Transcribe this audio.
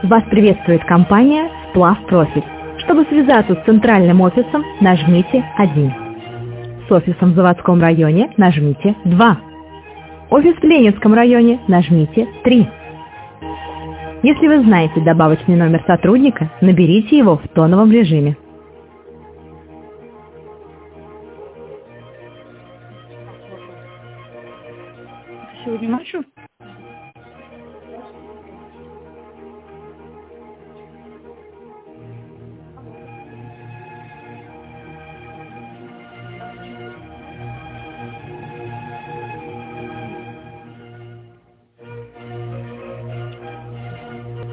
Вас приветствует компания «Сплав Профиль». Чтобы связаться с центральным офисом, нажмите 1. С офисом в заводском районе нажмите 2. Офис в Ленинском районе нажмите 3. Если вы знаете добавочный номер сотрудника, наберите его в тоновом режиме. Сегодня ночью?